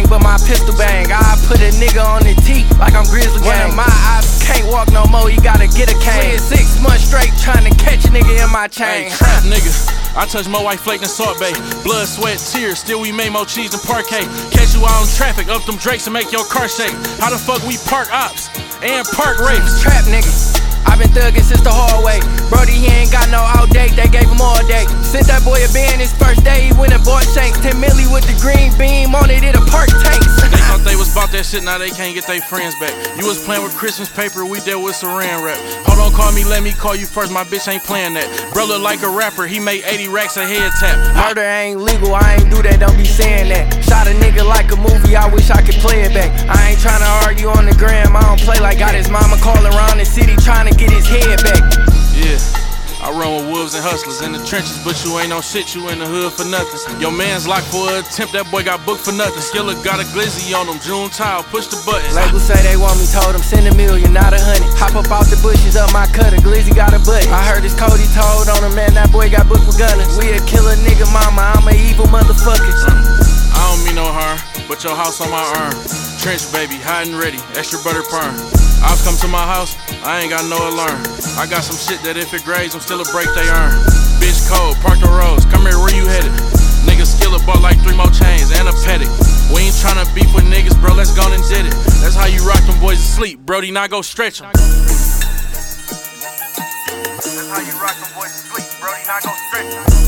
but my pistol bang. I put a nigga on the T like I'm Grizzly Gang. One of my eyes can't walk no more, he gotta get a cane. 6 months straight tryna catch a nigga in my chain. Hey, trap nigga, I touch more white flake than Salt Bay. Blood, sweat, tears, still we made more cheese than parquet. Catch you out in traffic, up them drakes and make your car shake. How the fuck we park ops and park rapes? Trap nigga, I been thuggin' since the hallway. Brody, he ain't got no outdate, they gave him all day. Sent that boy a bin his first day, he went and bought Shanks. 10 milli with the green beam on it, it'll park tanks. They thought they was about that shit, now they can't get their friends back. You was playing with Christmas paper, we dealt with saran wrap. Hold on, call me, let me call you first, my bitch ain't playing that. Bro look like a rapper, he made 80 racks a head tap. Murder ain't legal, I ain't do that, don't be saying that. Shot a nigga like a movie, I wish I could play it back. I ain't tryna argue on the gram, I don't play like got his mama call around the city tryna get his head back. Yeah, I run with wolves and hustlers in the trenches, but you ain't no shit, you in the hood for nothing. Your man's locked for an attempt, that boy got booked for nothing. Skiller got a glizzy on him, June Tile, push the buttons. Labels say they want me, told them send $1 million, not 100. Hop up out the bushes, up my cutter, glizzy got a button. I heard it's Cody told on him, man, that boy got booked with gunners. We a killer nigga mama, I'm a evil motherfucker. I don't mean no harm, but your house on my arm. Trench baby, hot and ready, extra butter perm. Ops come to my house, I ain't got no alarm. I got some shit that if it grades, I'm still a break they earn. Bitch cold, park the roads, come here, where you headed? Nigga Skiller bought like 3 more chains and a Patek. We ain't tryna beef with niggas, bro, let's go and did it. That's how you rock them boys to sleep, Brody, now go stretch them. That's how you rock them boys to sleep, Brody, now go stretch them.